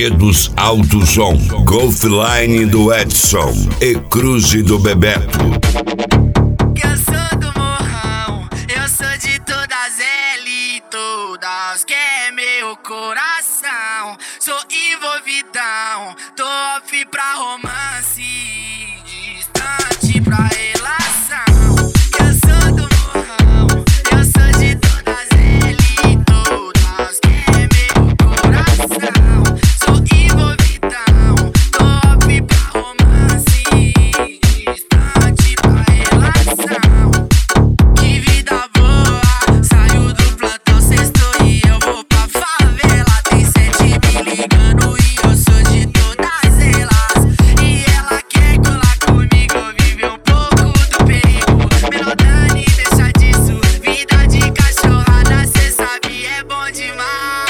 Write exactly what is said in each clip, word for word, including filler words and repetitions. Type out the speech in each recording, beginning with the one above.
Brinquedos Alto Som, Golfline do Edson e Cruze do Bebeto. Eu sou do morrão, eu sou de todas elas, todas que é meu coração. Sou envolvidão, tô off pra romance, distante pra relação. Eu sou do morrão, eu sou de todas elas, todas que é meu coração. Sou envolvidão, tô off pra romance, distante pra relação. Que vida boa, saio do plantão sexto e eu vou pra favela. Tem sete me ligando e eu sou de todas elas. E ela quer colar comigo, viver um pouco do perigo. Menor Dani, deixa disso, vida de cachorrada, cê sabe é bom demais.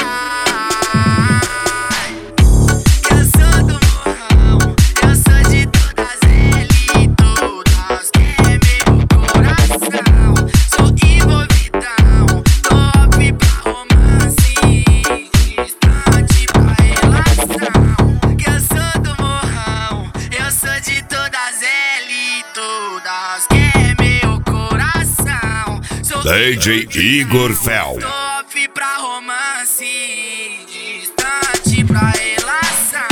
Eu sou do morrão, eu sou de todas elas, todas que é meu coração. Sou envolvidão, tô off pra romance, distante pra relação. Eu sou do morrão, eu sou de todas elas, todas que é meu coração. Sou D J Igor Fel. tô off pra romance, distante pra relação.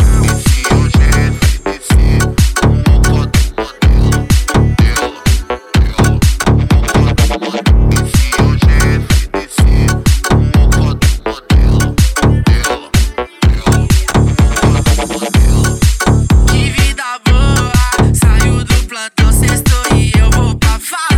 Que vida boa, saio do plantão sexto e eu vou pra favela.